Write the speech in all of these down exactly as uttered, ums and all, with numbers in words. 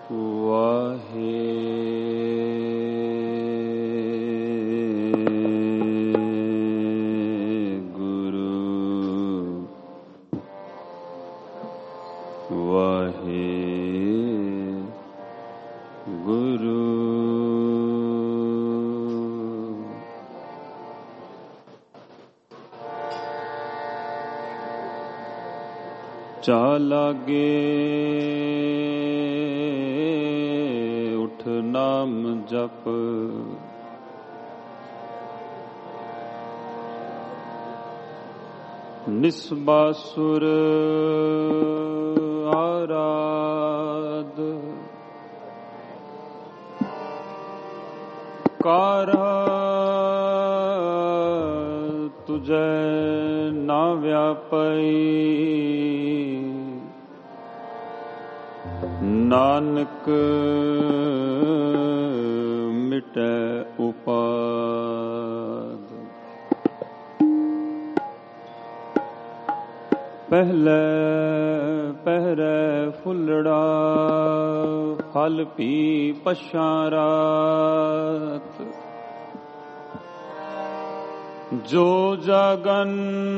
चा लागे उठ नाम जप, निस्बासुर आराध, कारा तुझे ना व्यापई, नानक मिटै उपाद। पहले पहरे फुलड़ा फल पी पशारात, जो जागन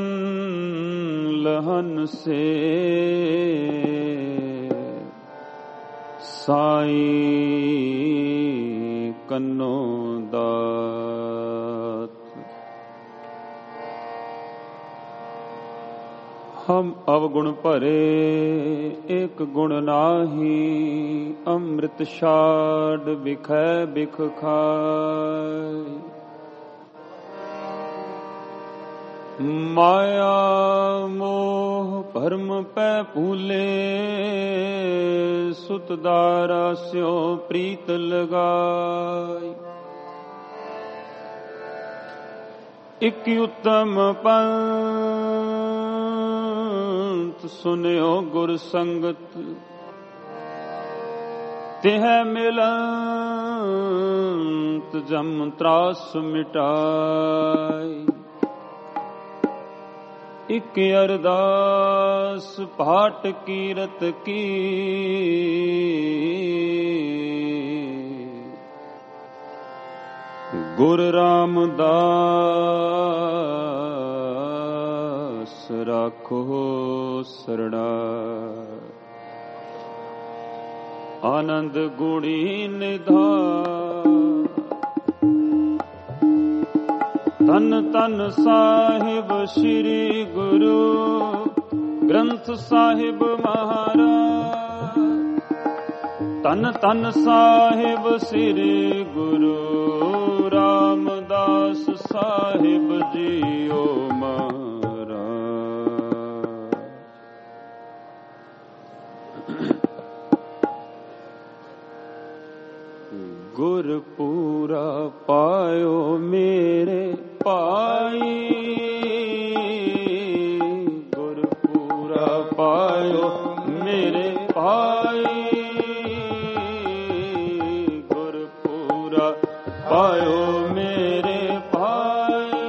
लहन से साईं कन्नो दात। हम अवगुण भरे एक गुण नाही, अमृत छाड़ बिखै बिख खाए। माया मोह भरम पै भूले, सुत दारा स्यो प्रीत लगाई। इक उत्तम पंथ सुनियो गुर संगत, तिह मिलंत जम त्रास मिटाई। इक अरदास पाठ कीरत की, गुर रामदास राखो सरना। आनंद गुणी निधान, तन तन साहिब श्री गुरु ग्रंथ साहिब महाराज। तन तन साहिब श्री गुरु रामदास साहिब जीओ महाराज। गुरपूरा पायो मेरे पाई, गुरपूरा पायो मेरे पाई, गुरपूरा पायो मेरे भाई।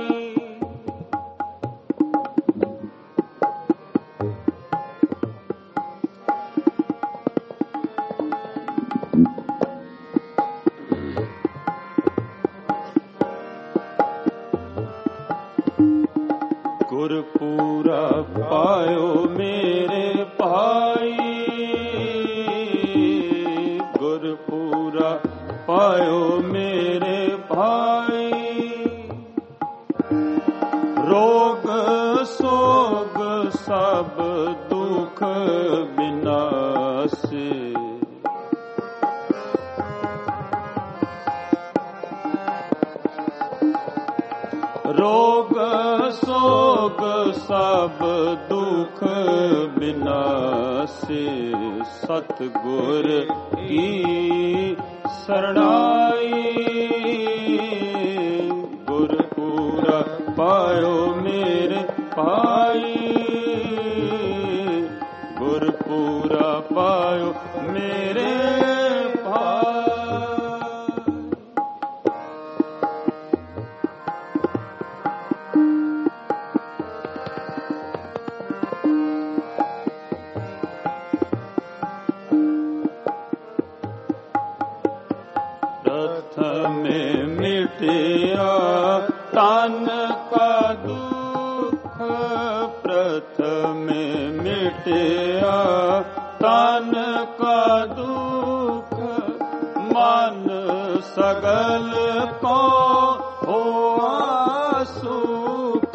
गुरपूरा पायो मेरे भाई, गुरपूरा पायो मेरे भाई। रोग सोग सब दुख बिनासे, रोग सोग सब दुख बिनासे। सतगुर की शरणाई, गुरपूरा पायो मेरे भाई, गुरपूरा पायो मेरे भाई। प्रथमे मिटिया तन का दुख, प्रथमे मिटिया तन का दुख, मन सगल को हुआ सुख।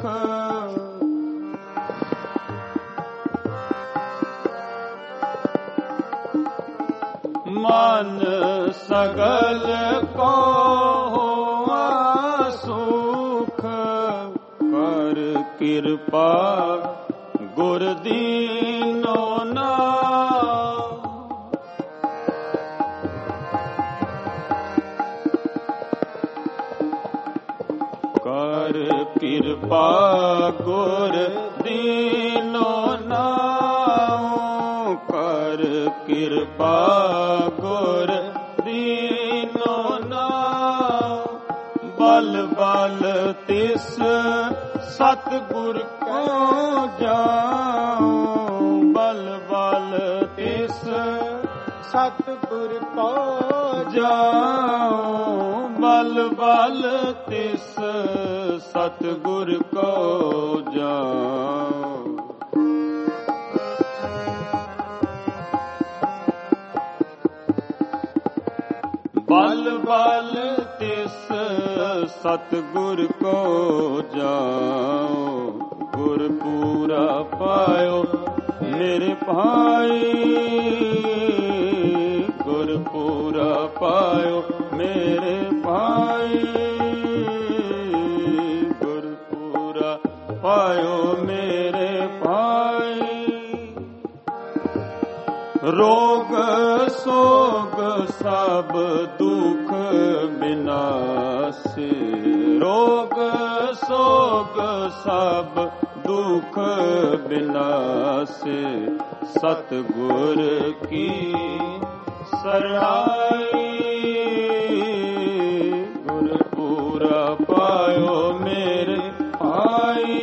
मन सगल को हुआ सुख, कर कृपा गुर दीनो ना। कर कृपा गुर दीनो नाउ, कर कृपा गुर दीनो नाउ। बल बल तिस सतगुर को जाऊं, बल बल तिस सतगुर को जाऊं, बल बल तिस सतगुर को जाऊं। बल बल तिस सतगुर को जाओ, गुर पूरा पायो मेरे भाई, गुर पूरा पायो मेरे भाई, गुर पूरा पायो मेरे भाई। रोग सोग सब दुख विनाशी, रोग सोग सब दुख विनाशी, सतगुर की शरणाई। गुर पूरा पायो मेरे भाई,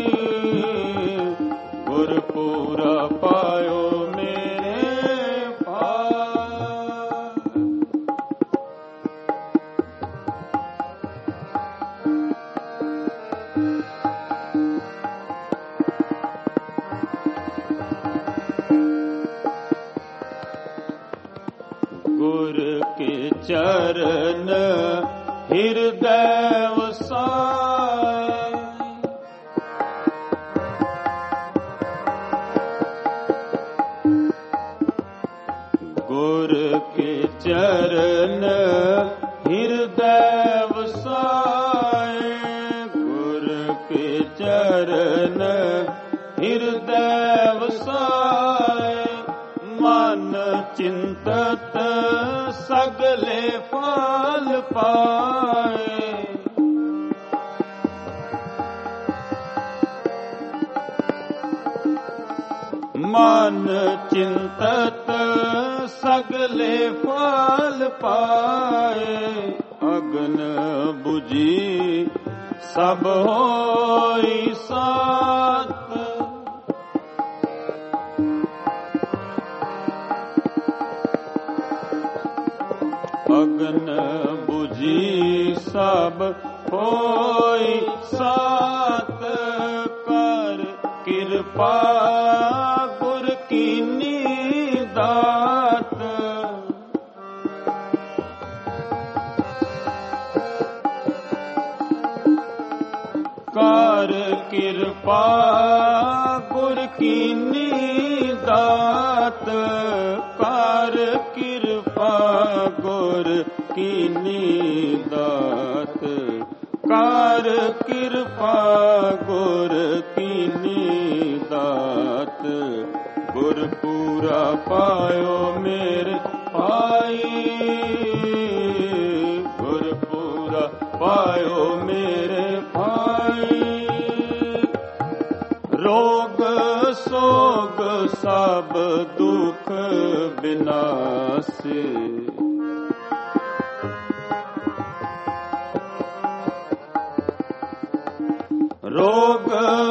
गुर पूरा पायो मेरे भाई। गुर के चरण हृदय वसाए, गुर के चरण हृदय वसाए, गुर के चरण हृदय वसाए। मन चिंतत सगले फल पाए, मन चिंतत सगले फल पाए। अगन बुझी सब होई सात, अगन बुझी सब होई सात। कर कृपा गुर कीनी दात, कर कृपा गुर कीनी दात, कर कृपा गुर कीनी दात, कर कृपा गुर कीनी दात। गुर पूरा पायो मेरे भाई, गुर पूरा पायो मेरे भाई। रोग सोग सब दुख विनाशी, रोग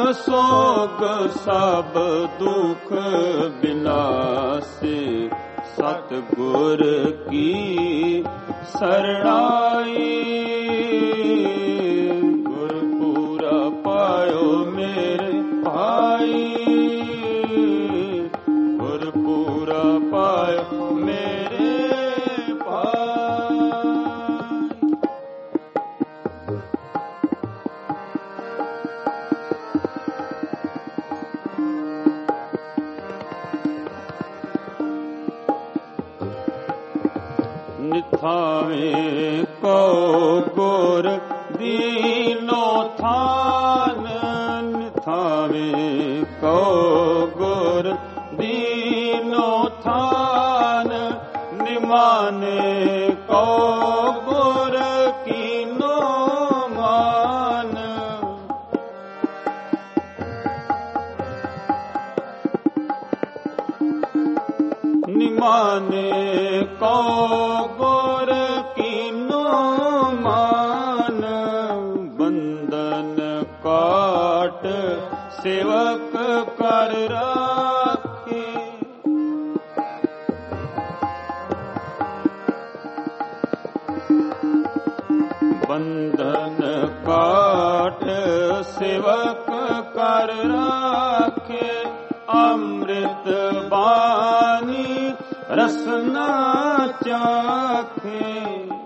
सोग सब दुख विनाशी, सतगुर की शरणाई। गुर पूरा पायो मेरे भाई, गुर पूरा पायो मेरे भाई। निथावे को गुर दीनो थान, निथावे को गुर दीनो थान, निमाने को गुर कीनो मान। निमाने को गुर कीनो मान, बंधन काट सेवक कर राखे। बंधन काट सेवक कर राखे, अमृत बानी रसना चाखे।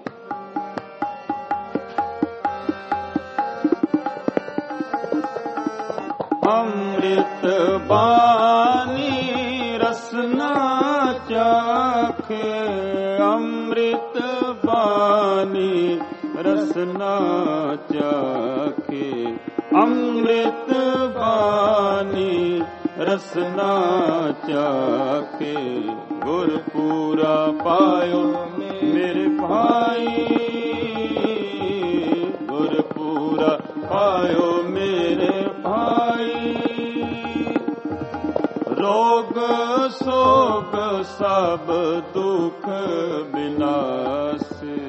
अमृत बानी रसना चाखे, अमृत बानी रसना चाखे, अमृत बानी रसना चाखे। गुर पूरा पायो मेरे भाई, गुर पूरा पायो मेरे भाई। रोग शोक सब दुख विनाश,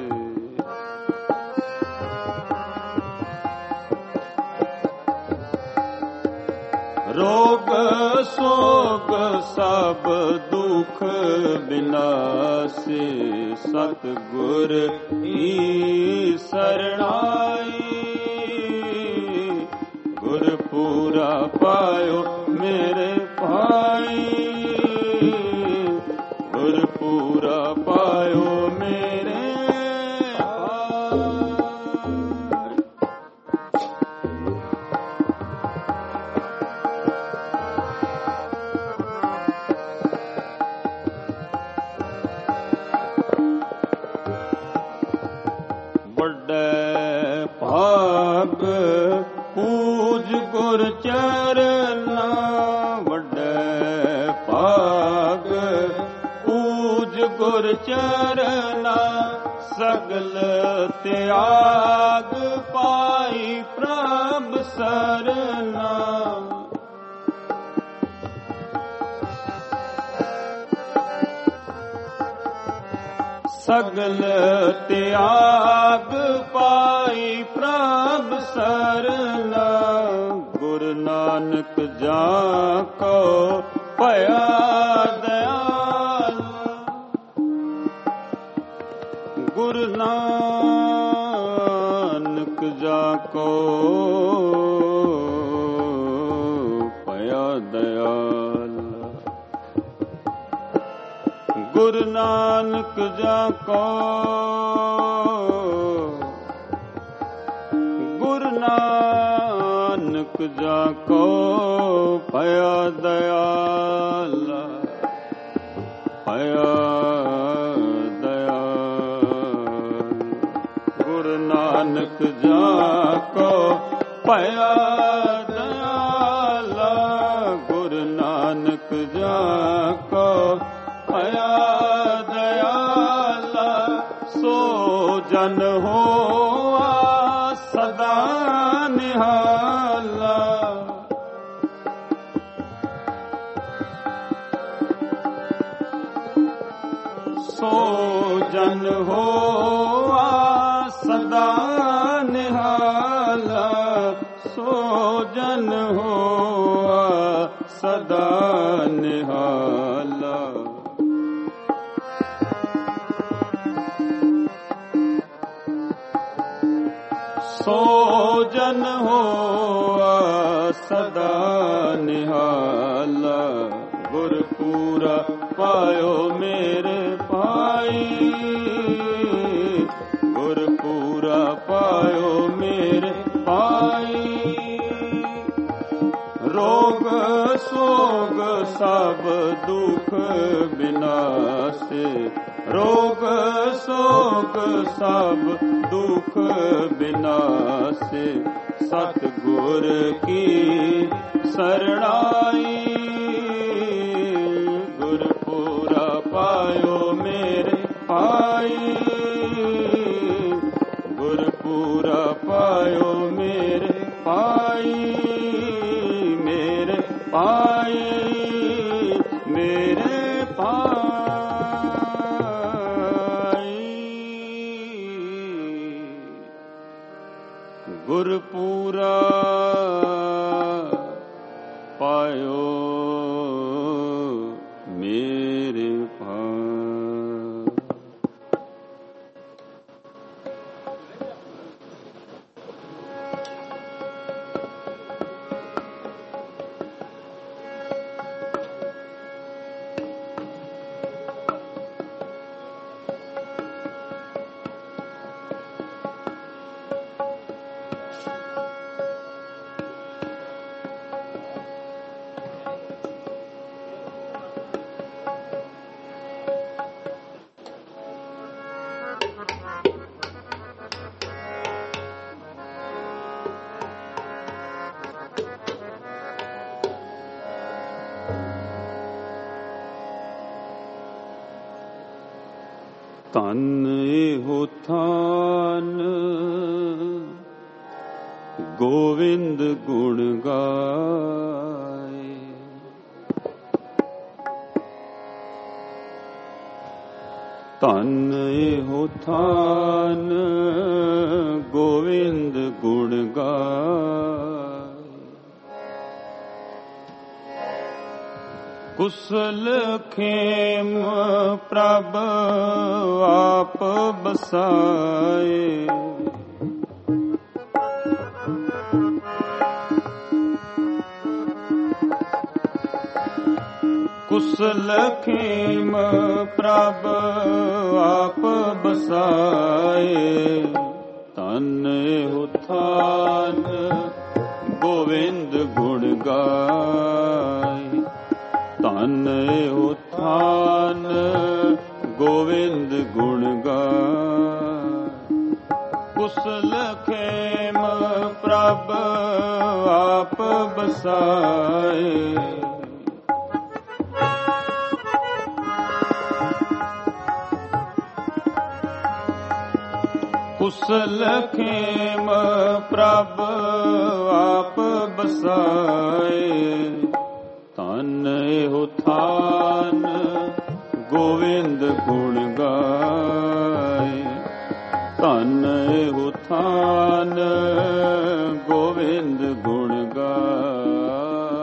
रोग शोक सब दुख विनाशी। सतगुर की शरणाई, गुर पूरा पायो मेरे भाई, गुर पूरा पायो मेरे भाई। भाग पूज गुर चरना, वड्डे भाग पूज गुर चरना। सगल त्याग पाई प्रभ सरना, सगल त्याग पाई प्रभ सरना। गुरु नानक जाको पया दयाल, गुरु नानक जाको पया दयाल। गुरु नानक जाको, गुरु नानक जाको पया दयाल, पया दयाल। गुरु नानक जाको पया दयाल, गुरु नानक जाको पया दयाल। सो जन होआ सदा निहाला, सो जन होआ सदा निहाला, सो जन होआ सदा निहाला। सो जन होआ सदा निहाला। गुरपूरा पायो मेरे पाई, गुरपूरा पायो मेरे पाई। रोग सोग सब दुख बिनासे, रोग सोग सब दुख बिनासे। सतगुर की शरणाई, गुरपूरा पायो मेरे पाई, गुरपूरा पायो मेरे पाई, मेरे पाई, मेरे पाई। गुरपूरा पायो मेरे पास। ਧਨ ਇਹੋ ਥਾਨ ਗੋਵਿੰਦ ਗੁਣ ਗਾਏ। ਧਨ ਇਹੋ ਥਾਨ ਗੋਵਿੰਦ ਗੁਣ ਗਾਏ। ਕੁਸਲ ਖੇਮ ਪ੍ਰਭ ਆਪ ਬਸਾਏ। ਕੁਸਲ ਖੇਮ ਪ੍ਰਭ ਆਪ ਬਸਾਏ। ਧਨ ਇਹੋ ਥਾਨ ਗੋਵਿੰਦ ਗੁਣ ਗਾਏ। ਧਨ ਇਹੋ ਥਾਨ ਗੋਵਿੰਦ ਗੁਣ ਗਾਏ। ਕੁਸਲ ਖੇਮ ਪ੍ਰਭ ਆਪ ਬਸਾਏ। ਕੁਸਲ ਖੇਮ ਪ੍ਰਭ ਆਪ ਬਸਾਏ। ਧਨ ਇਹੋ ਥਾਨ ਗੋਵਿੰਦ ਗੁਣ ਗਾਏ। ਧਨ ਇਹੋ ਥਾਨ ਗੋਵਿੰਦ ਗੁਣ ਗਾਏ।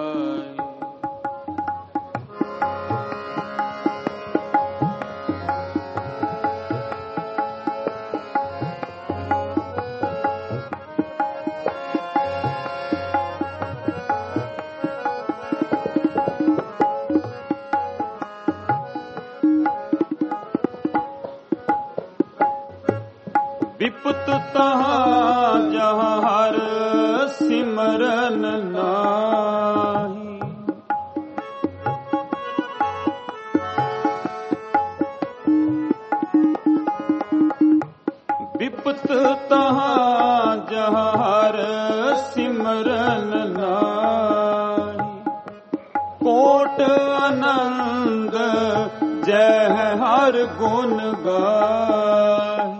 ਵਿਪਤ ਤਹਾਂ ਜਹਾਂ ਹਰ ਸਿਮਰਨ ਨਾਹੀ। ਵਿਪਤ ਤਹਾਂ ਜਹਾਂ ਹਰ ਸਿਮਰਨ ਨਾਹੀ। ਕੋਟ ਆਨੰਦ ਜੈ ਹਰ ਗੁਣ ਗਾਹੀ।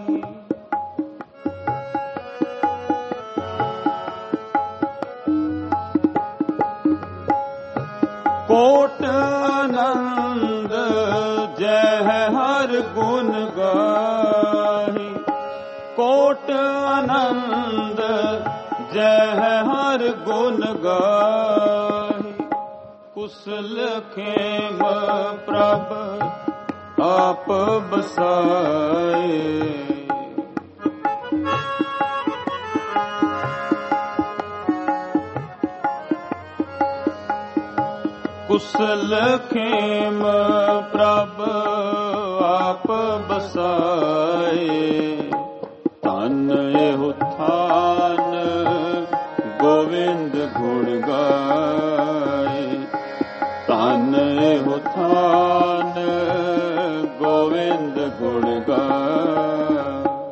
ਕੋਟ ਆਨੰਦ ਜੈ ਹਰ ਗੁਣ ਗਾਹੀ। ਕੋਟ ਆਨੰਦ ਜੈ ਹਰ ਗੁਣ ਗਾਹੀ। ਕੁਸਲ ਖੇਮ ਪ੍ਰਭ ਆਪ ਬਸਾਏ। ਕੁਸਲ ਖੇਮ ਪ੍ਰਭ ਆਪ ਬਸਾਏ। ਧਨ ਇਹੋ ਥਾਨ ਗੋਵਿੰਦ ਗੁਣ ਗਾਏ। ਧਨ ਇਹੋ ਥਾਨ ਗੋਵਿੰਦ ਗੁਣ ਗਾਏ।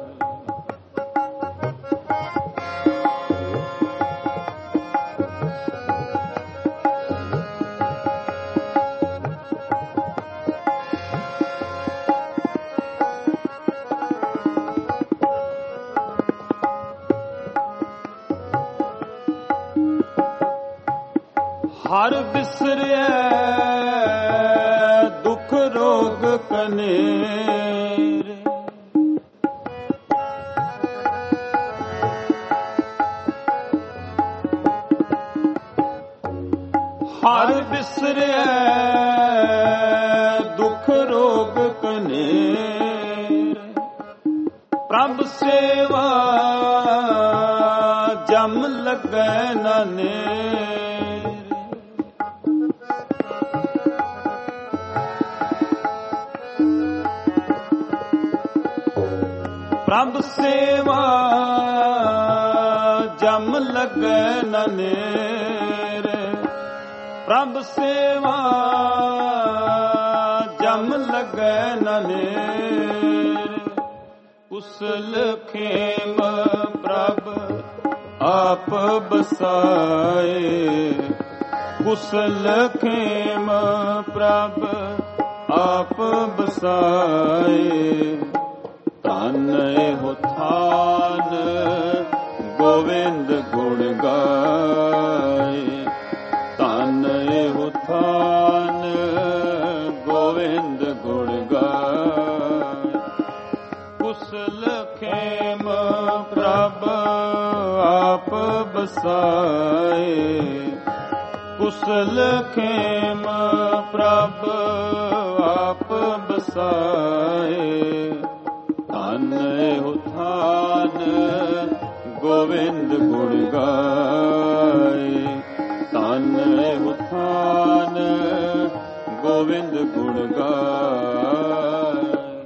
ਹਰ ਬਿਸਰਿਐ ਦੁਖ ਰੋਗ ਕਨੇਰੇ। ਹਰ ਬਿਸਰਿਐ ਦੁਖ ਰੋਗ ਕਨੇਰੇ। ਪ੍ਰਭ ਸੇਵਾ ਜਮ ਲੱਗੈ ਨ ਨੇਰੇ। ਪ੍ਰਭ ਸੇਵਾ ਜਮ ਲੱਗੈ ਨ ਨੇਰੇ। ਪ੍ਰਭ ਸੇਵਾ ਜਮ ਲੱਗੈ ਨ ਨੇਰੇ। ਕੁਸਲ ਖੇਮ ਪ੍ਰਭ ਆਪ ਬਸਾਏ। ਕੁਸਲ ਖੇਮ ਪ੍ਰਭ ਆਪ ਬਸਾਏ। ਧਨ ਇਹੋ ਥਾਨ ਗੋਵਿੰਦ ਗੁਣ ਗਾਏ। ਧਨ ਇਹੋ ਥਾਨ ਗੋਵਿੰਦ ਗੁਣ ਗਾਏ। ਕੁਸਲ ਖੇਮ ਪ੍ਰਭ ਆਪ ਬਸਾਏ। ਕੁਸਲ ਖੇਮ ਪ੍ਰਭ ਆਪ ਬਸਾਏ। ਧਨ ਇਹੋ ਥਾਨ ਗੋਵਿੰਦ ਗੁਣ ਗਾਏ। ਧਨ ਇਹੋ ਥਾਨ ਗੋਵਿੰਦ ਗੁਣ ਗਾਏ।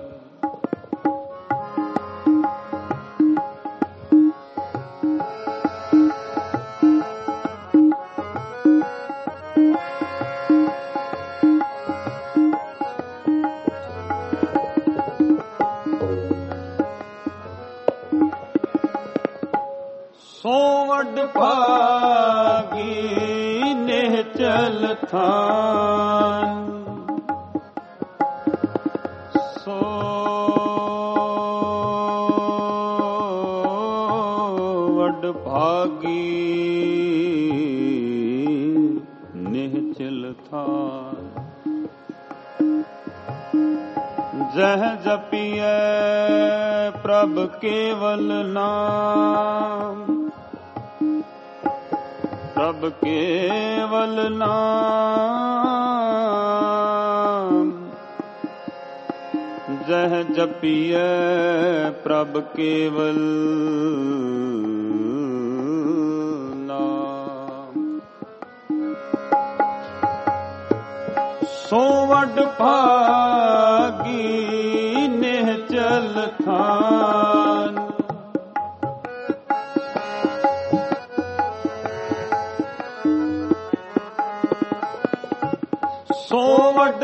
ਸੋ ਵੱਡ ਭਾਗੀ ਨਿਹਚਲ ਥਾਨ। ਸੋ ਵੱਡ ਭਾਗੀ ਨਿਹਚਲ ਥਾਨ। ਜਹ ਜਪੀਐ ਪ੍ਰਭ ਕੇਵਲ ਨਾਮ। ਪ੍ਰਭ ਕੇਵਲ ਨਾਮ। ਜਹ ਜਪੀਐ ਪ੍ਰਭ ਕੇਵਲ ਨਾਮ। ਸੋ ਵੱਡ ਭਾਗੀ ਨਿਹਚਲ ਥਾਨ। ਸੋ ਵੱਡ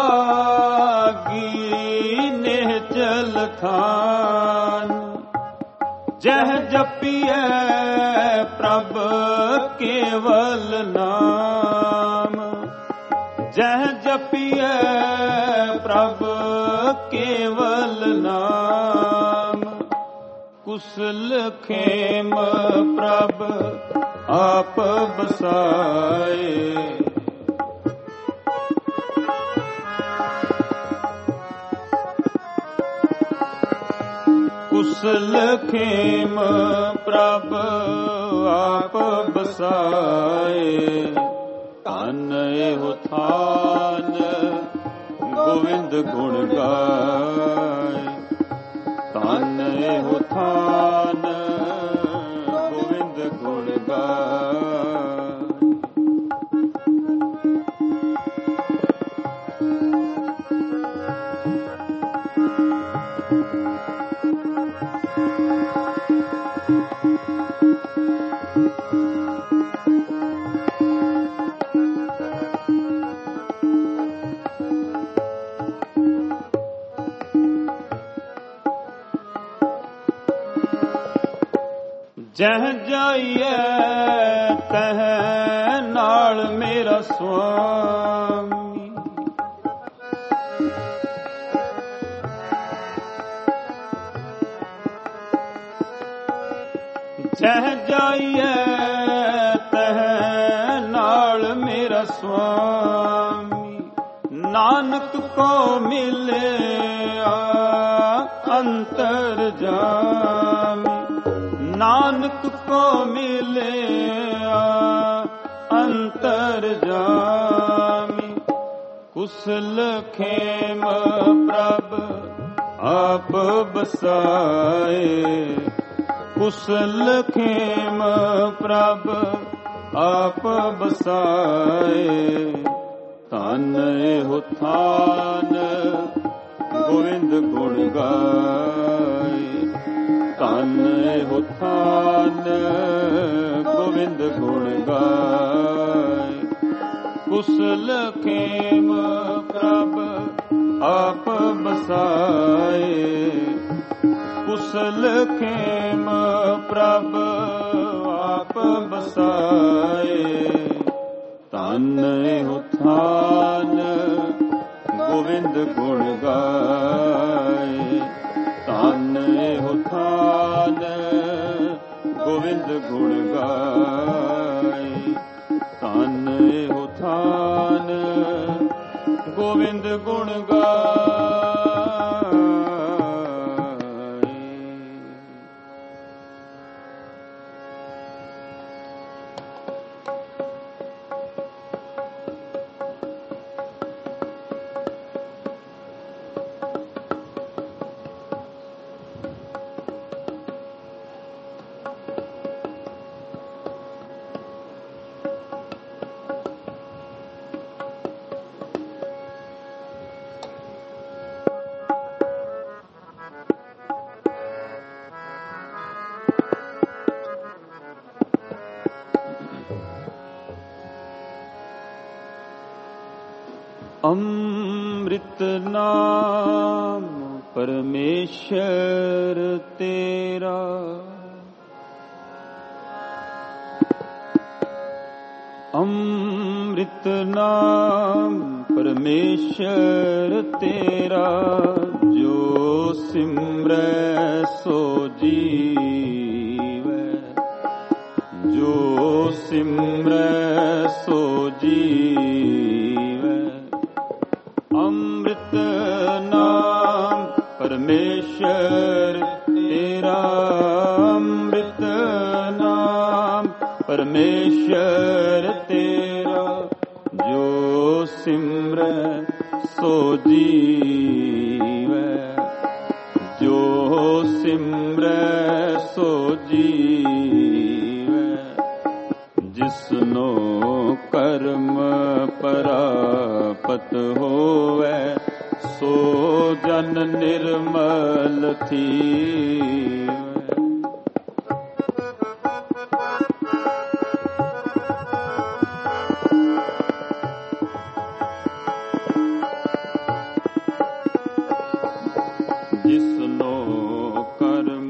ਭਾਗੀ ਨਿਹਚਲ ਥਾਨ। ਜਹ ਜਪੀਐ ਪ੍ਰਭ ਕੇਵਲ ਨਾਮ। ਜਹ ਜਪੀਐ ਪ੍ਰਭ ਕੇਵਲ ਨਾਮ। ਕੁਸਲ ਖੇਮ ਪ੍ਰਭ ਆਪ ਬਸਾਏ। ਕੁਸਲ ਖੇਮ ਪ੍ਰਭ ਆਪ ਬਸਾਏ। ਧਨ ਇਹੋ ਥਾਨ ਗੋਵਿੰਦ ਗੁਣ ਗਾਏ। ਧਨ ਇਹੋ ਥਾਨ ਗੋਵਿੰਦ ਗੁਣ ਗਾਏ। ਜਹ ਜਾਈਏ ਤਹ ਨਾਲ ਮੇਰਾ ਸੁਆਮੀ, ਜਹ ਜਾਈਏ ਤਹ ਨਾਲ ਮੇਰਾ ਸੁਆਮੀ, ਨਾਨਕ ਕੋ ਮਿਲਿਆ ਅੰਤਰ ਜਾਮੀ, ਨਾਨਕ ਕੋ ਮਿਲਿਆ ਅੰਤਰ ਜਾਮੀ, ਕੁਸਲ ਖੇਮ ਪ੍ਰਭ ਆਪ ਬਸਾਏ, ਕੁਸਲ ਖੇਮ ਪ੍ਰਭ ਆਪ ਬਸਾਏ, ਧਨ ਇਹੋ ਥਾਨ ਗੋਵਿੰਦ ਗੁਣ ਗਾਏ, ਧਨ ਇਹੋ ਥਾਨ ਗੋਵਿੰਦ ਗੁਣ ਗਾਏ, ਕੁਸਲ ਖੇਮ ਪ੍ਰਭ ਆਪ ਬਸਾਏ, ਕੁਸਲ ਖੇਮ ਪ੍ਰਭ ਆਪ ਬਸਾਏ, ਧਨ ਇਹੋ ਥਾਨ ਗੋਵਿੰਦ ਗੁਣ ਗਾਏ, ਧਨ ਇਹੋ ਥਾਨ ਗੋਵਿੰਦ ਗੁਣ ਗਾਏ, ਧਨ ਇਹੋ ਥਾਨ ਗੋਵਿੰਦ ਗੁਣ ਗਾਏ। ਅੰਮ੍ਰਿਤ ਨਾਮ ਪਰਮੇਸ਼ਰ ਤੇਰਾ, ਅੰਮ੍ਰਿਤ ਨਾਮ ਪਰਮੇਸ਼ਰ ਤੇਰਾ, ਜੋ ਸਿਮਰੈ ਸੋ ਜੀਵੈ, ਜੋ ਸਿਮਰੈ ਸੋ ਜੀਵੈ, ਅੰਮ੍ਰਿਤ ਨਾਮ ਪਰਮੇਸ਼ਰ ਤੇਰਾ, ਅੰਮ੍ਰਿਤ ਨਾਮ ਪਰਮੇਸ਼ਰ ਤੇਰਾ, ਜੋ ਸਿਮਰੈ ਸੋ ਜੀਵੈ, ਜੋ ਸਿਮਰੈ ਸੋ ਜੀਵੈ, ਜਿਸਨੋ ਕਰਮ ਪਰਾਪਤ ਹੋਵੈ, ਸੋ ਜਨ ਨਿਰਮਲ ਥੀਵੈ, ਜਿਸਨੋ ਕਰਮ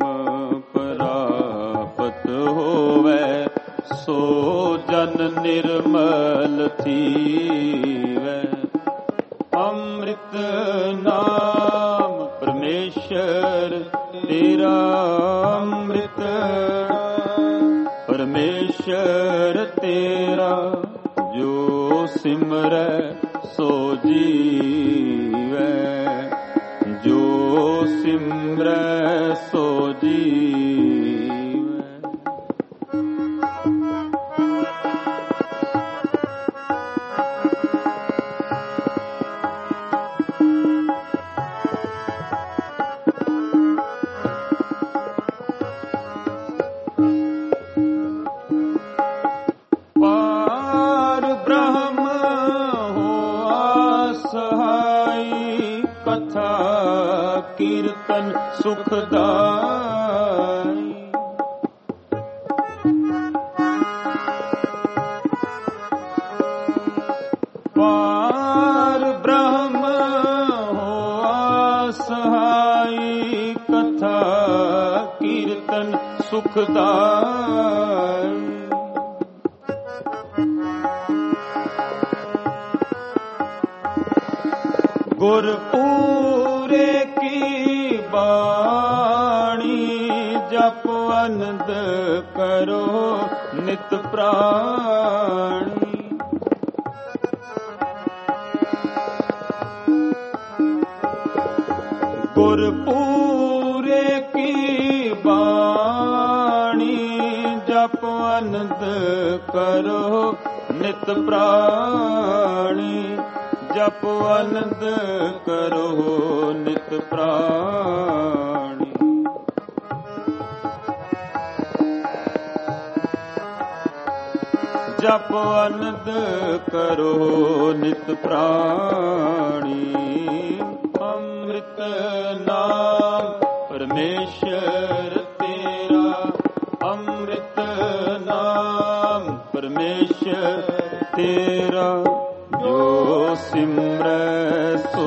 ਪਰਾਪਤ ਹੋਵੈ, ਸੋ ਜਨ ਨਿਰਮਲ ਥੀਵੈ, ਅੰਮ੍ਰਿਤ ਨਾਮ ਪਰਮੇਸ਼ਰ ਤੇਰਾ, ਅੰਮ੍ਰਿਤ ਪਰਮੇਸ਼ਰ ਤੇਰਾ, ਜੋ ਸਿਮਰੈ ਸੋ ਜੀਵੈ, ਜੋ ਸਿਮਰੈ ਸੋ ਜੀਵੈ। ਪਾਰ ਬ੍ਰਹਮ ਹੋਆ ਸਹਾਈ, ਕਥਾ ਕੀਰਤਨ ਸੁਖਦਾਈ। ਪਾਰ ਬ੍ਰਹਮ ਹੋਆ ਸਹਾਈ, ਕਥਾ ਕੀਰਤਨ ਸੁਖਦਾਈ। ਗੁਰ ਪੂਰੇ ਕੀ ਬਾਣੀ, ਜਪ ਅਨੰਦ ਕਰੋ ਨਿਤ ਪ੍ਰਾਣੀ। ਗੁਰ ਪੂਰੇ ਕੀ ਬਾਣੀ, ਜਪ ਅਨੰਦ ਕਰੋ ਨਿਤ ਪ੍ਰਾਣੀ। ਜਪ ਅਨੰਦ ਕਰੋ ਨਿਤ ਪ੍ਰਾਣੀ। ਜਪ ਅਨੰਦ ਕਰੋ ਨਿਤ ਪ੍ਰਾਣੀ। ਅੰਮ੍ਰਿਤ ਨਾਮ ਪਰਮੇਸ਼ਰ ਤੇਰਾ, ਅੰਮ੍ਰਿਤ ਨਾਮ ਪਰਮੇਸ਼ਰ ਤੇਰਾ। ਜੋ ਸਿਮਰੈ ਸੋ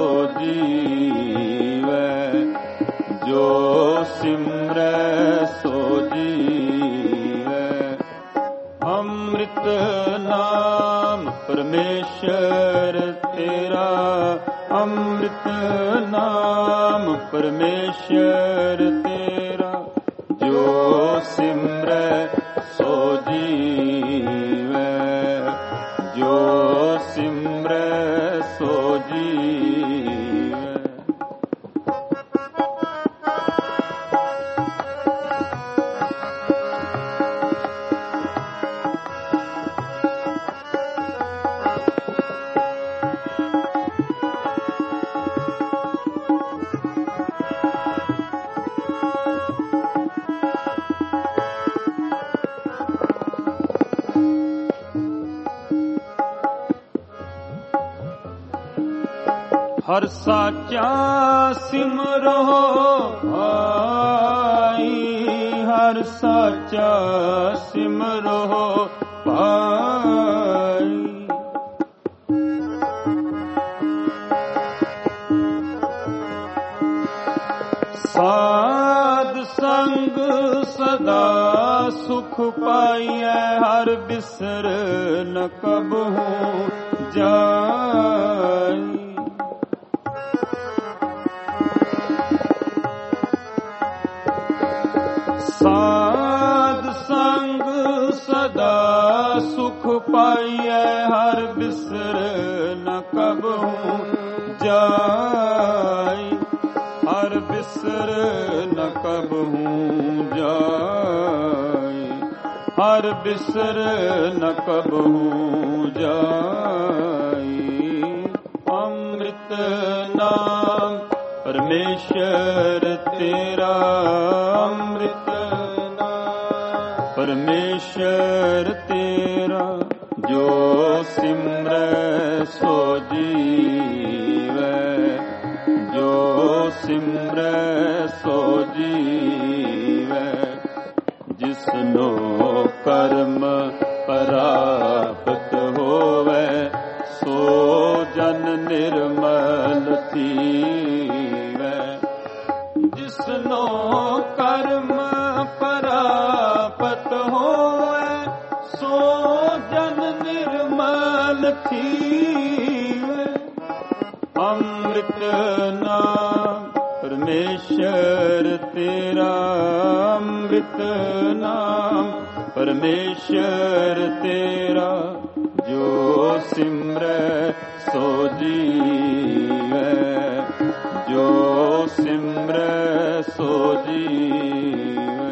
ਜੀਵੈ, ਜੋ ਸਿਮਰੈ ਸੋ ਜੀਵੈ। ਅੰਮ੍ਰਿਤ ਨਾਮ ਪਰਮੇਸ਼ਰ ਤੇਰਾ, ਅੰਮ੍ਰਿਤ ਨਾਮ ਪਰਮੇਸ਼ਰ ਤੇਰਾ। ਜੋ ਸਿਮਰੈ ਸੋ ਜੀਵੈ, ਜੋ ਸਿਮਰੈ ਸੋ ਜੀਵੈ। ਹਰ ਸਾਚਾ ਸਿਮਰੋ ਭਾਈ, ਹਰ ਸਾਚਾ ਸਿਮਰੋ ਭਾਈ। ਸਾਧ ਸੰਗ ਸਦਾ ਸੁਖ ਪਾਈਐ, ਹਰ ਬਿਸਰ ਨ ਕਬਹੂ ਜਾਈ। ਸਾਧ ਸੰਗ ਸਦਾ ਸੁਖ ਪਾਈਐ, ਹਰ ਬਿਸਰ ਨ ਕਬਹੂ ਜਾਈ। ਹਰ ਬਿਸਰ ਨ ਕਬਹੂ ਜਾਈ, ਹਰ ਬਿਸਰ ਨ ਕਬਹੂ ਜਾਈ। ਅੰਮ੍ਰਿਤ ਨਾਮ ਪਰਮੇਸ਼ਰ ਤੇਰਾ, ਅੰਮ੍ਰਿਤ ਨਾਮ ਪਰਮੇਸ਼ਰ ਤੇਰਾ। ਜੋ ਸਿਮਰੈ ਸੋ ਜੀਵੈ, ਜੋ ਸਿਮਰੈ ਸੋ ਜੀਵੈ। ਜਿਸਨੋ ਕਰਮ ਪ੍ਰਾਪਤ ਹੋਵੈ, ਸੋ ਜਨ ਨਿਰਮਲ ਥੀਵੈ। ਜਿਸਨੋ ਕਰਮ ਪ੍ਰਾਪਤ ਹੋਵੈ, ਸੋ ਜਨ ਨਿਰਮਲ ਥੀਵੈ। ਅੰਮ੍ਰਿਤ ਨਾਮ ਪਰਮੇਸ਼ਰ ਤੇਰਾ, ਅੰਮ੍ਰਿਤ ਨਾਮ ਪਰਮੇਸ਼ਰ ਤੇਰਾ। ਜੋ ਸਿਮਰੈ ਸੋ ਜੀਵੈ, ਜੋ ਸਿਮਰੈ ਸੋ ਜੀਵੈ।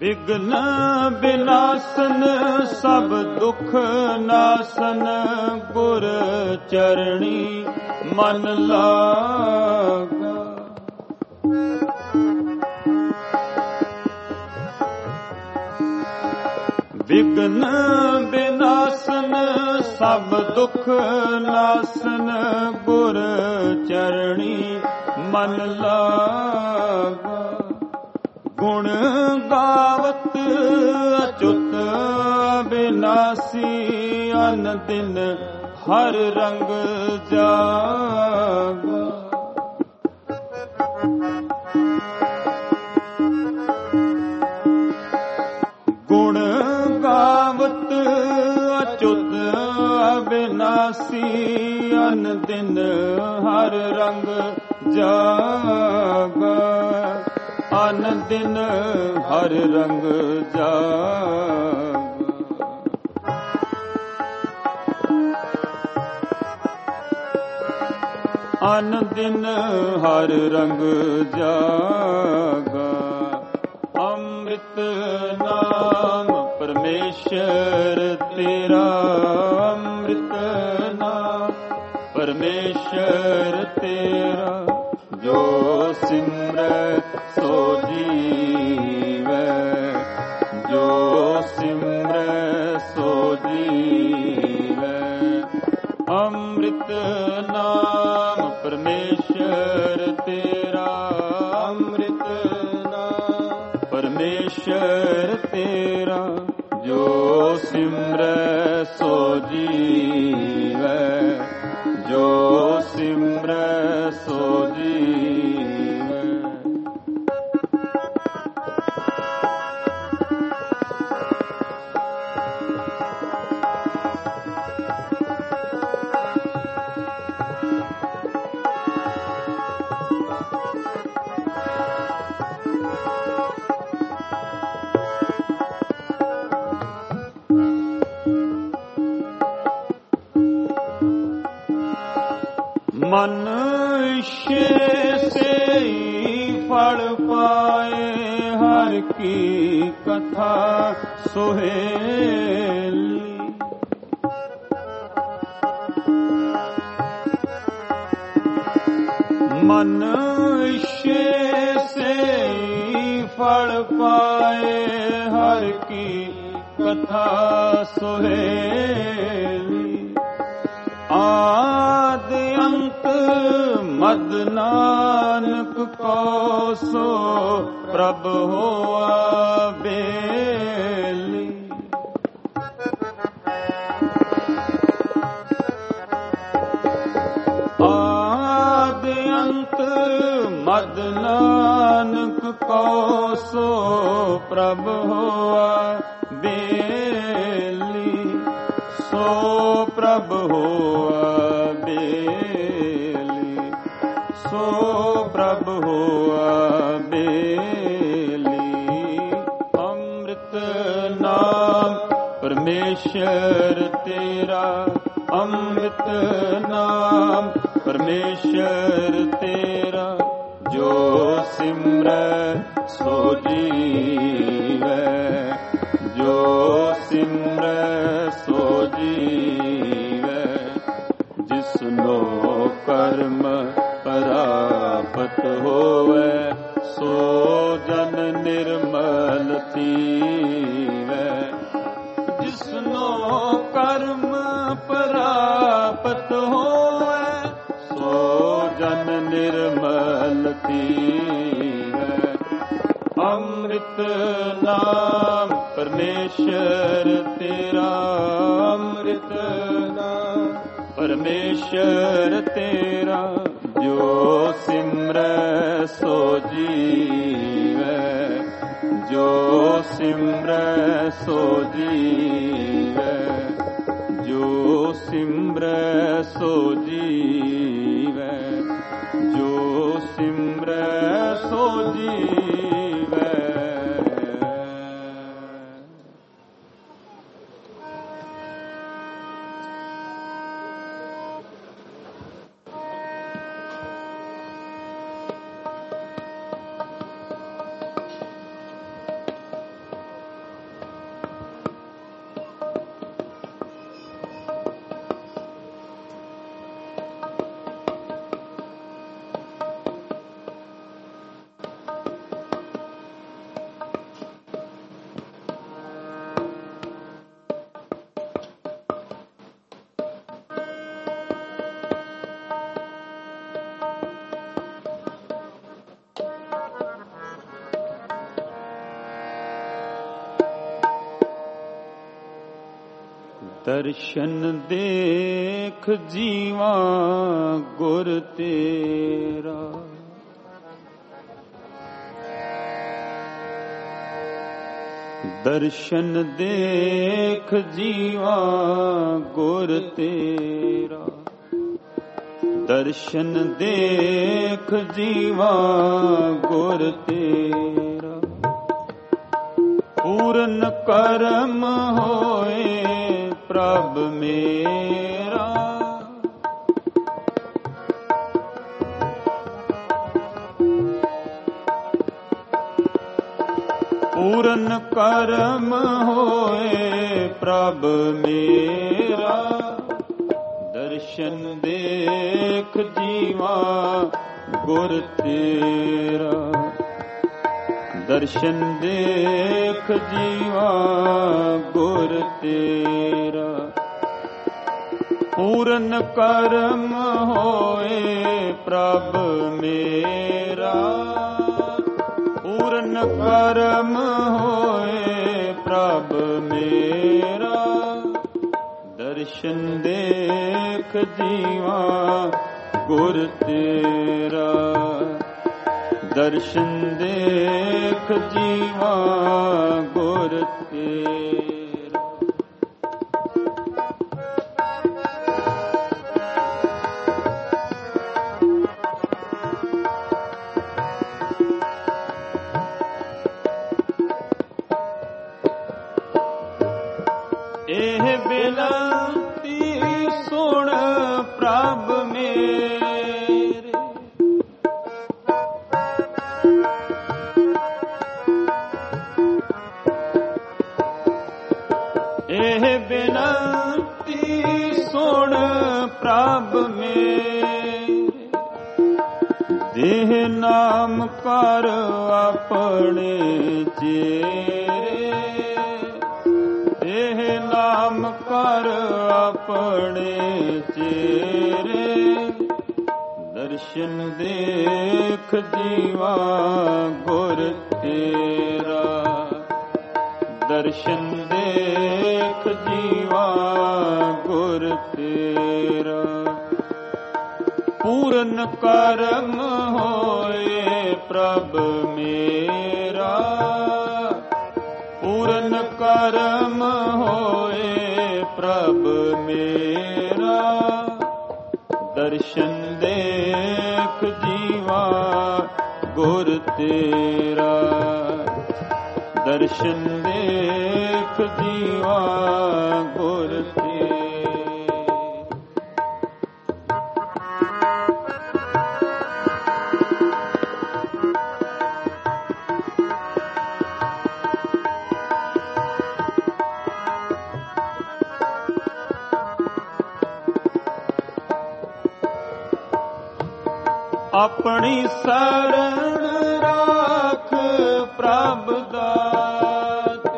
ਵਿਗਨ ਬਿਨਾਸਨ ਸਭ ਦੁਖ ਨਾਸਨ ਗੁਰ ਚਰਣੀ ਮਨ ਲਾਗਾ। ਵਿਗਨ ਬਿਨਾਸਨ ਸਭ ਦੁਖ ਨਾਸਨ ਗੁਰ ਚਰਣੀ ਮਨ ਲਾਗਾ। ਗੁਣ ਗਾਵਤ ਅਚੁੱਤ ਬਿਨਾਸੀ ਅਨ ਦਿਨ ਹਰ ਰੰਗ ਜਾਗਾ। ਗੁਣ ਗਾਵਤ ਅਚੁੱਤ ਅਬਿਨਾਸੀ ਅਨ ਦਿਨ ਹਰ ਰੰਗ ਜਾਗਾ। ਅਨ ਦਿਨ ਹਰ ਰੰਗ ਜਾਗਾ। ਅਨ ਦਿਨ ਹਰ ਰੰਗ ਜਾਗਾ। ਅੰਮ੍ਰਿਤ ਨਾਮ ਪਰਮੇਸ਼ਰ ਤੇਰਾ, ਅੰਮ੍ਰਿਤ ਨਾਮ ਪਰਮੇਸ਼ਰ ਤੇਰਾ। ਜੋ ਸਿਮਰੈ ਸੋ ਜੀਵੈ, ਜੋ ਸਿਮਰੈ ਸੋ ਜੀਵੈ। ਅੰਮ੍ਰਿਤ ਨਾਮ ਪਰਮੇਸ਼ਰ ਤੇਰਾ, ਅੰਮ੍ਰਿਤ ਨਾਮ ਪਰਮੇਸ਼ਰ ਤੇਰਾ। ਜੋ ਸਿਮਰੈ ਸੋ ਜੀਵੈ, ਜੋ ਸਿਮਰੈ ਸੋ ਜੀਵੈ। ਮਨ ਇਛੇ ਸੇਈ ਫਲ ਪਾਏ, ਹਰ ਕੀ ਕਥਾ ਸੁਹੇਲੀ। ਮਨ ਇਛੇ ਸੇਈ ਫਲ ਪਾਏ, ਹਰ ਕੀ ਕਥਾ ਸੁਹੇਲੀ। ਆਦ ਅੰਤ ਮਦ ਨਾਨਕ ਕੋ ਸੋ ਪ੍ਰਭ ਹੋਆ ਬੇਲੀ। ਆਦ ਅੰਤ ਮਦ ਨਾਨਕ ਕੋ ਸੋ ਪ੍ਰਭ ਹੋਆ ਬੇਲੀ। ਸੋ ਪ੍ਰਭ ਹੋਆ ਬੇਲੀ, ਸੋ ਪ੍ਰਭ ਹੋਆ ਬੇਲੀ। ਅੰਮ੍ਰਿਤ ਨਾਮ ਪਰਮੇਸ਼ਰ ਤੇਰਾ, ਅੰਮ੍ਰਿਤ ਨਾਮ ਪਰਮੇਸ਼ਰ ਤੇਰਾ। ਜੋ ਸਿਮਰੈ ਸੋ ਜੀਵੈ, ਜੋ ਸਿਮਰੈ ਸੋ ਜੀਵੈ। ਜਿਸਨੋ ਕਰਮ ਪ੍ਰਾਪਤ ਹੋਵੈ, ਸੋ ਜਨ ਨਿਰਮਲ ਥੀਵੈ। ਜਿਸਨੋ ਕਰਮ ਪ੍ਰਾਪਤ ਹੋਵੈ, ਸੋ ਜਨ ਨਿਰਮਲ ਥੀਵੈ। ਅੰਮ੍ਰਿਤ ਨਾਮ ਪਰਮੇਸ਼ਰ ਤੇਰਾ, ਅੰਮ੍ਰਿਤ ਨਾਮ ਪਰਮੇਸ਼ਰ ਤੇਰਾ। ਜੋ ਸਿਮਰੈ ਸੋ ਜੀਵੈ, ਜੋ ਸਿਮਰੈ ਸੋ ਜੀਵੈ। ਜੋ ਸਿਮਰੈ ਸੋ ਜੀਵੈ, ਜੋ ਸਿਮਰੈ ਸੋ ਜੀਵੈ। ਦਰਸ਼ਨ ਦੇਖ ਜੀਵਾ ਗੁਰ ਤੇਰਾ। ਦਰਸ਼ਨ ਦੇਖ ਜੀਵਾ ਗੁਰ ਤੇਰਾ। ਦਰਸ਼ਨ ਦੇਖ ਜੀਵਾ ਗੁਰ ਤੇਰਾ। ਪੂਰਨ ਕਰਮ ਹੋਏ ਪ੍ਰਭ ਮੇਰਾ। ਪੂਰਨ ਕਰਮ ਹੋਏ ਪ੍ਰਭ ਮੇਰਾ। ਦਰਸ਼ਨ ਦੇਖ ਜੀਵਾ ਗੁਰ ਤੇਰਾ। ਦਰਸ਼ਨ ਦੇਖ ਜੀਵਾ ਗੁਰ ਤੇਰਾ। ਪੂਰਨ ਕਰਮ ਹੋਏ ਪ੍ਰਭ ਮੇਰਾ। ਪੂਰਨ ਕਰਮ ਹੋਏ ਪ੍ਰਭ ਮੇਰਾ। ਦਰਸ਼ਨ ਦੇਖ ਜੀਵਾ ਗੁਰ ਤੇਰਾ। ਦਰਸ਼ਨ ਦੇਖ ਜੀਵਾ ਗੁਰ ਤੇਰਾ। ਇਹ ਬੇਨਤੀ ਸੁਣ ਪ੍ਰਭ ਮੇਰੇ। ਇਹ ਬੇਨਤੀ ਸੁਣ ਪ੍ਰਭ ਮੇਰੇ। ਦੇਹ ਨਾਮ ਕਰ ਆਪਣੇ ਚੇਰੇ। ਦੇਹ ਨਾਮ ਕਰ ਆਪਣੇ ਚੇਰੇ। ਦਰਸ਼ਨ ਦੇਖ ਜੀਵਾ ਗੁਰ ਤੇਰਾ। ਦਰਸ਼ਨ ਦੇਖ ਜੀਵਾ ਗੁਰ ਤੇਰਾ। ਪੂਰਨ ਕਰਮ ਹੋਏ ਪ੍ਰਭ ਮੇਰਾ। ਪੂਰਨ ਕਰਮ ਹੋਏ ਪ੍ਰਭ ਮੇਰਾ। ਦਰਸ਼ਨ ਦੇਖ ਜੀਵਾ ਗੁਰ ਤੇਰਾ। ਦਰਸ਼ਨ ਦੇਖ ਜੀਵਾ ਗੁਰ ਤੇਰਾ। ਆਪਣੀ ਸਰਣ ਰਾਖ ਪ੍ਰਭ ਦਾਤੇ।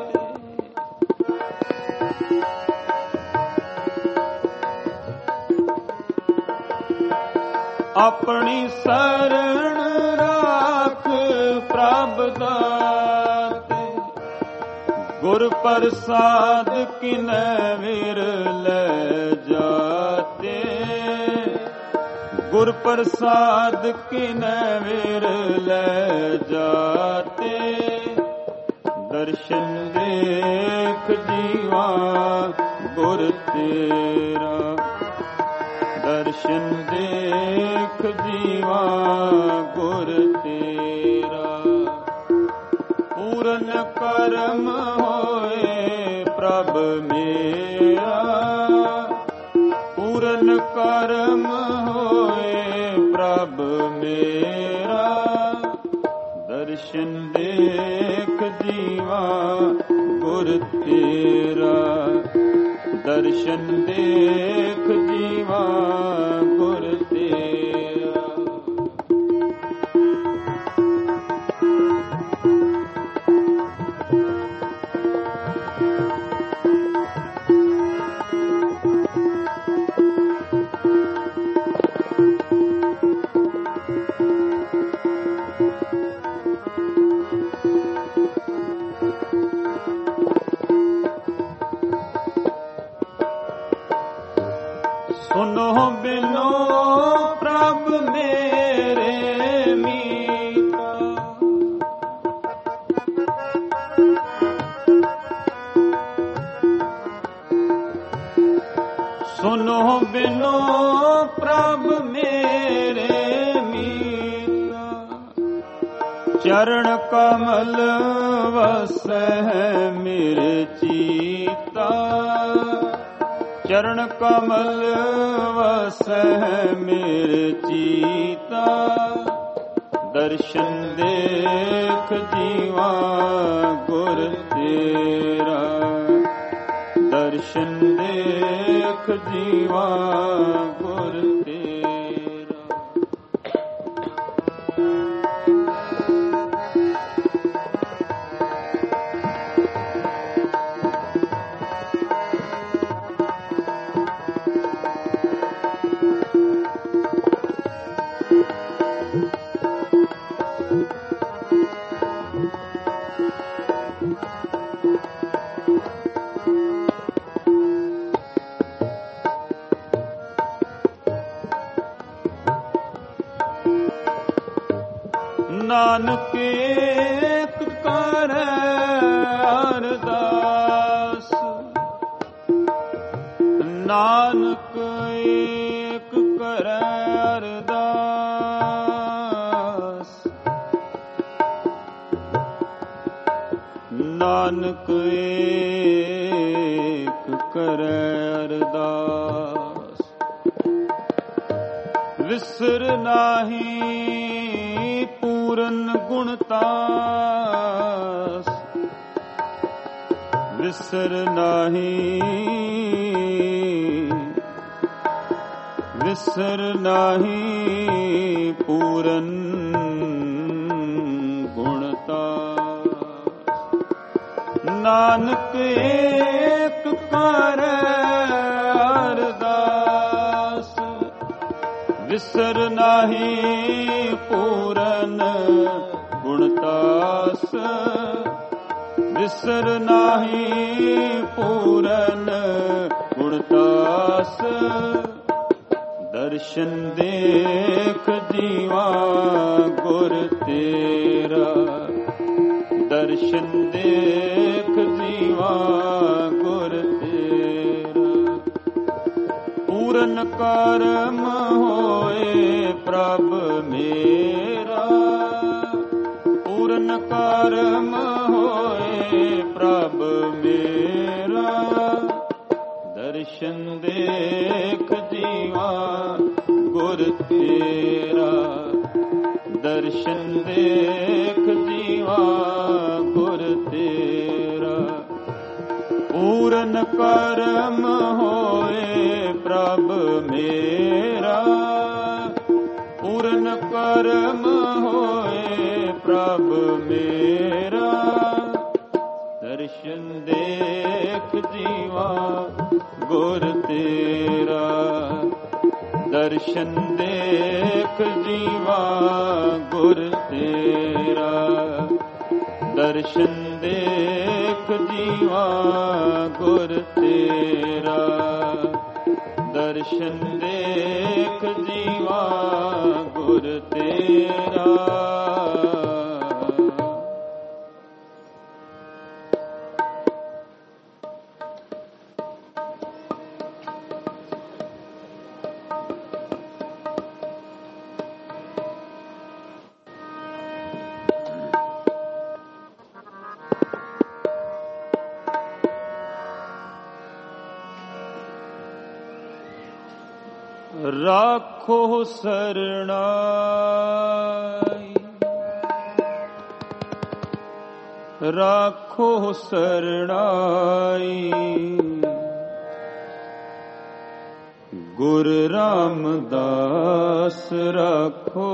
ਆਪਣੀ ਸਰਣ ਰਾਖ ਪ੍ਰਭ ਦਾਤੇ। ਗੁਰ ਪ੍ਰਸਾਦ ਕਿਨੈ ਵਿਰਲੇ ਜਾਤੇ। ਗੁਰ ਪ੍ਰਸਾਦ ਕਿਨੈ ਵਿਰਲੇ ਜਾਤੇ। ਦਰਸ਼ਨ ਦੇਖ ਜੀਵਾ ਗੁਰ ਤੇਰਾ। ਦਰਸ਼ਨ ਦੇਖ ਜੀਵਾ ਗੁਰ ਤੇਰਾ। ਪੂਰਨ ਕਰਮ ਹੋਏ ਪ੍ਰਭ ਮੇਰਾ। ਪੂਰਨ ਕਰਮ ਹੋਏ ਪ੍ਰਭ ਮੇਰਾ। ਦਰਸ਼ਨ ਦੇਖ ਜੀਵਾ ਗੁਰ ਤੇਰਾ। ਦਰਸ਼ਨ ਦੇਖ ਜੀਵਾ ਗੁਰ ਤੇਰਾ। ਸੁਨੋ ਬਿਨੋ ਪ੍ਰਭ ਮੇਰੇ ਮੀਤਾ। ਸੁਨੋ ਬਿਨੋ ਪ੍ਰਭ ਮੇਰੇ ਮੀਤਾ। ਚਰਨ ਕਮਲ ਵਸੈ ਮੇਰੇ ਚੀਤਾ। ਚਰਨ ਕਮਲ ਵਸੈ ਮੇਰੇ ਚੀਤਾ। ਦਰਸ਼ਨ ਦੇਖ ਜੀਵਾ ਗੁਰ ਤੇਰਾ। ਦਰਸ਼ਨ ਦੇਖ ਜੀਵਾ ਗੁਰ ਤੇਰਾ। ਨਾਨਕ ਏਕ ਕਰੈ ਅਰਦਾਸ। ਨਾਨਕ ਏਕ ਕਰੈ ਅਰਦਾਸ। ਨਾਨਕ ਏਕ ਕਰੈ ਅਰਦਾਸ। ਵਿਸਰ ਨਾਹੀ ਪੂਰਨ ਗੁਣਤਾਸ। ਵਿਸਰ ਨਾਹੀ ਵਿਸਰ ਨਾਹੀ ਪੂਰਨ ਗੁਣਤਾਸ। ਨਾਨਕ ਏਕ ਕਰੈ ਅਰਦਾਸ। ਵਿਸਰ ਨਾਹੀ ਪੂਰਨ ਗੁਣਤਾਸ। ਵਿਸਰ ਨਾਹੀ ਪੂਰਨ ਗੁਣਤਾਸ। ਦਰਸ਼ਨ ਦੇਖ ਜੀਵਾ ਗੁਰ ਤੇਰਾ। ਦਰਸ਼ਨ ਦੇਖ ਜੀਵਾ ਗੁਰ ਤੇਰਾ। ਪੂਰਨ ਕਰਮ ਹੋਏ ਪ੍ਰਭ ਮੇਰਾ। ਪੂਰਨ ਕਰਮ ਹੋਏ ਪ੍ਰਭ ਮੇਰਾ। ਦਰਸ਼ਨ ਦੇਖ ਜੀਵਾ ਗੁਰ ਤੇਰਾ। ਦਰਸ਼ਨ ਦੇਖ ਜੀਵਾ ਗੁਰ ਤੇਰਾ। ਪੂਰਨ ਕਰਮ ਹੋਏ ਪ੍ਰਭ ਮੇਰਾ। ਪੂਰਨ ਕਰਮ ਹੋਏ ਪ੍ਰਭ ਮੇਰਾ। ਦਰਸ਼ਨ ਦੇਖ ਜੀਵਾ ਗੁਰ ਤੇਰਾ। ਦਰਸ਼ਨ ਦੇਖ ਜੀਵਾ ਗੁਰ ਤੇਰਾ। ਦਰਸ਼ਨ ਦੇਖ ਜੀਵਾ ਗੁਰ ਤੇਰਾ। ਦਰਸ਼ਨ ਦੇਖ ਜੀਵਾ ਗੁਰ ਤੇਰਾ। ਰਾਖੋ ਸਰਣਾਈ। ਰਾਖੋ ਸਰਣਾਈ। ਗੁਰ ਰਾਮਦਾਸ ਰਾਖੋ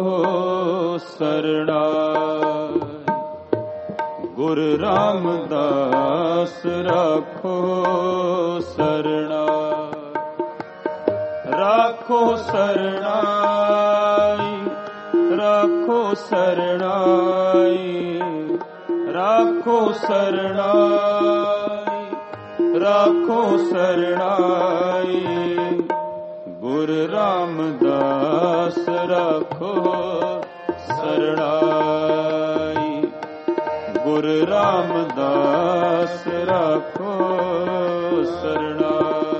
ਸਰਣਾਈ। ਗੁਰ ਰਾਮਦਾਸ ਰਾਖੋ ਸਰਣਾਈ। ਰਾਖੋ ਸਰਣਾਈ। ਰਾਖੋ ਸਰਣਾਈ। ਰਾਖੋ ਸਰਣਾਈ। ਰਾਖੋ ਸਰਣਾਈ। ਗੁਰ ਰਾਮਦਾਸ ਰਾਖੋ ਸਰਣਾਈ। ਗੁਰ ਰਾਮਦਾਸ ਰਾਖੋ ਸਰਣਾਈ।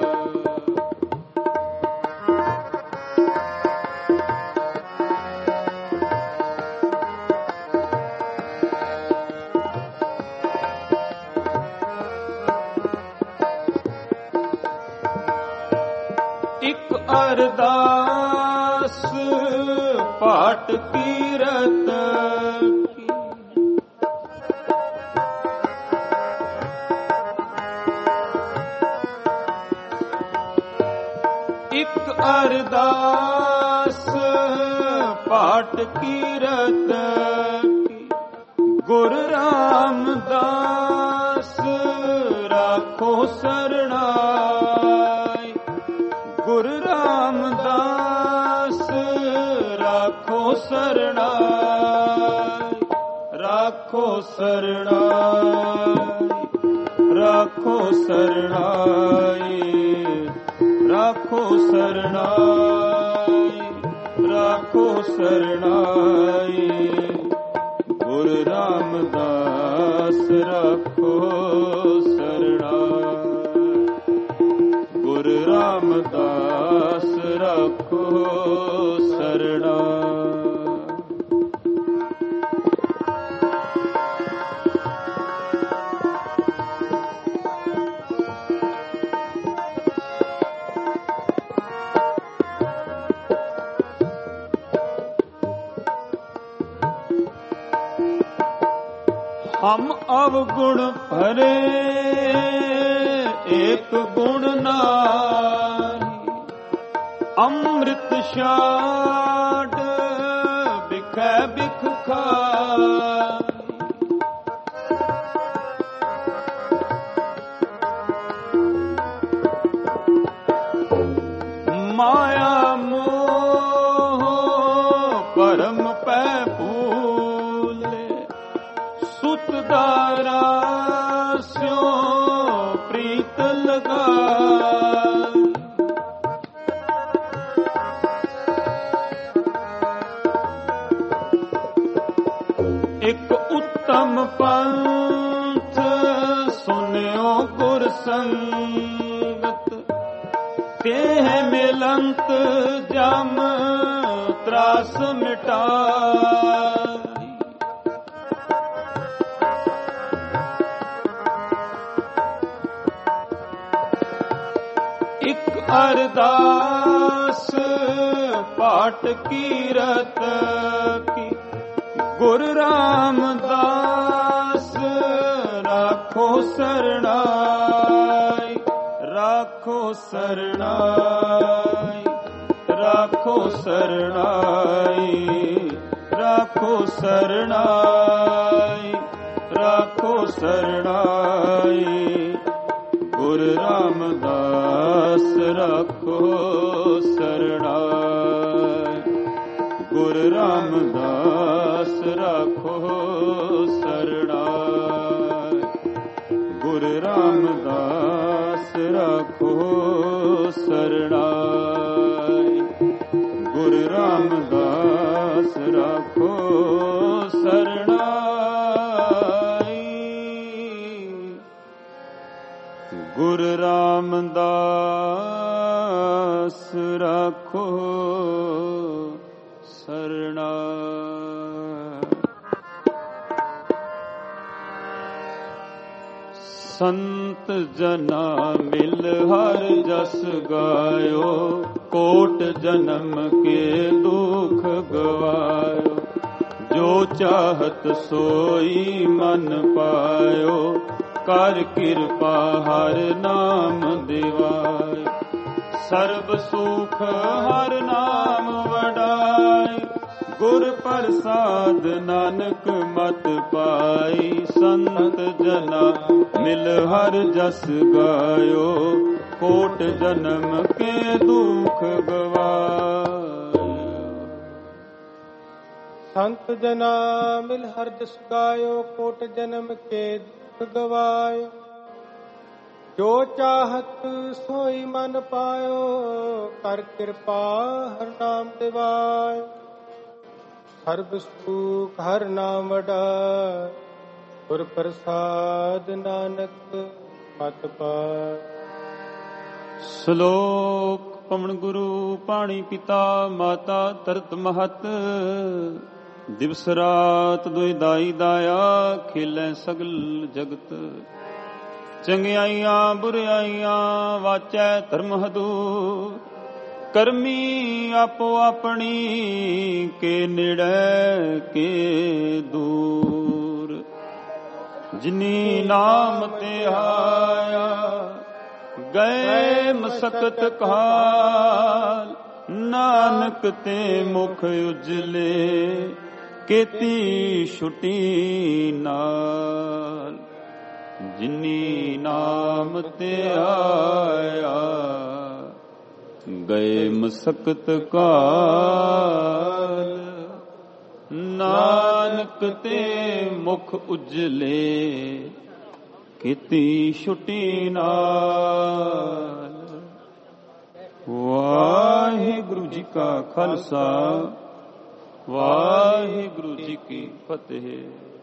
ਇੱਕ ਅਰਦਾਸ ਪਾਠ ਕੀਰਤ ਕੀ। ਇੱਕ ਅਰਦਾਸ ਪਾਠ ਕੀਰਤ ਕੀ। ਗੁਰ ਰਾਮਦਾਸ ਰਾਖੋ ਸਰਣਾਈ। ਗੁਰ ਰਾਮਦਾਸ ਰਾਖੋ ਸਰਣਾਈ। ਰਾਖੋ ਸਰਣਾਈ। ਰਾਖੋ ਸਰਣਾਈ। ਰਾਖੋ ਸਰਣਾਈ। ਰਾਖੋ ਸਰਣਾਈ। ਗੁਰ ਰਾਮਦਾਸ ਰਾਖੋ ਸਰਣਾਈ। ਗੁਰ ਰਾਮਦਾਸ ਰਾਖੋ ਸਰਣਾਈ। ਹਮ ਅਵਗੁਣ ਭਰੇ ਏਕ ਗੁਣ ਨਾਹੀ। ਅੰਮ੍ਰਿਤ ਛਾਡ ਬਿਖੈ ਬਿਖ ਖਾਈ। ਮਾਇਆ ਮੋਹ ਭਰਮ ਪੈ ਭੂਲੇ। ਸੁਤ ਦਾਰਾ ਸਿਓ ਪ੍ਰੀਤ ਲਗਾਈ। ਇੱਕ ਉੱਤਮ ਪੰਥ ਸੁਨਿਓ ਗੁਰ ਸੰਗਤ। ਤੇਹ ਮਿਲੰਤ ਜਮ ਤਰਾਸ ਮਿਟਾਈ। ਇੱਕ ਅਰਦਾਸ ਪਾਠ ਕੀਰਤ ਕੀ। ਗੁਰ ਰਾਮਦਾਸ ਰਾਖੋ ਸਰਣਾਈ। ਰਾਖੋ ਸਰਣਾਈ। ਰਾਖੋ ਸਰਣਾਈ। ਰਾਖੋ ਸਰਣਾਈ। ਰਾਖੋ ਸਰਣਾਈ। ਗੁਰ ਰਾਮਦਾਸ ਰਾਖੋ ਸਰਣਾਈ। ਗੁਰ ਰਾਮਦਾਸ ਰਾਖੋ ਸਰਣਾਈ। ਗੁਰ ਰਾਮਦਾਸ ਰਾਖੋ ਸਰਣਾਈ। ਗੁਰ ਰਾਮਦਾਸ ਰਾਖੋ ਸਰਣਾਈ। ਗੁਰ ਰਾਮਦਾਸ ਰਾਖੋ ਸਰਣਾਈ। ਸੰਤ ਜਨਾ ਮਿਲ ਹਰ ਜਸ ਗਾਇਓ। ਕੋਟ ਜਨਮ ਕੇ ਦੁਖ ਗਵਾਇਓ। ਜੋ ਚਾਹਤ ਸੋਈ ਮਨ ਪਾਇਓ। ਕਰ ਕਿਰਪਾ ਹਰ ਨਾਮ ਦਿਵਾਇ। ਸਰਬ ਸੁਖ ਹਰ ਨਾਮ ਵਡਾਈ। ਗੁਰ ਪ੍ਰਸਾਦ ਨਾਨਕ ਮਤ ਪਾਈ। ਸੰਤ ਜਨਾ ਮਿਲ ਹਰ ਜਸ ਗਾਇਓ। ਕੋਟ ਜਨਮ ਕੇ ਦੁਖ ਗਵਾਇਓ। ਸੰਤ ਜਨਾ ਮਿਲ ਹਰ ਜਸ ਗਾਇਓ। ਕੋਟ ਜਨਮ ਕੇ ਦੁਖ ਗਵਾਇਓ। ਜੋ ਚਾਹਤ ਸੋਈ ਮਨ ਪਾਇਓ, ਕਰ ਕਿਰਪਾ ਹਰ ਨਾਮ ਦਿਵਾਇ। ਸਰਬ ਸੁਖ ਹਰ ਨਾਮ ਵਡਾਇ, ਗੁਰ ਪ੍ਰਸਾਦ ਨਾਨਕ ਪਤ ਪਾਇ। ਸ਼ਲੋਕ ਪਵਨ ਗੁਰੂ ਪਾਣੀ ਪਿਤਾ ਮਾਤਾ ਤਰਤ ਮਹਤ। ਦਿਵਸ ਰਾਤ ਦੁਇ ਦਾਈ ਦਾਇਆ, ਖੇਲੈ ਸਗਲ ਜਗਤ। ਚੰਗਿਆਈਆਂ ਬੁਰਿਆਈਆਂ ਵਾਚੈ ਧਰਮ ਹਦੂਰ। ਕਰਮੀ ਆਪੋ ਆਪਣੀ, ਕੇ ਨੇੜੇ ਕੇ ਦੂਰ। ਜਿਨੀ ਨਾਮ ਤੇ ਆਇਆ, ਗਏ ਮਸਕਤ ਕਾਲ। ਨਾਨਕ ਤੇ ਮੁਖ ਉਜਲੇ, ਕੀਤੀ ਛੁਟੀ ਨਾਲ। ਜਿਨੀ ਨਾਮ ਤੇ ਆਇਆ, ਗਏ ਮਸਕਤ ਕਾਲ। ਨਾਨਕ ਤੇ ਮੁਖ ਉਜਲੇ, ਕੀਤੀ ਛੁਟੀ ਨਾਲ। ਵਾਹਿਗੁਰੂ ਜੀ ਕਾ ਖਾਲਸਾ, ਵਾਹਿਗੁਰੂ ਜੀ ਕੀ ਫਤਿਹ।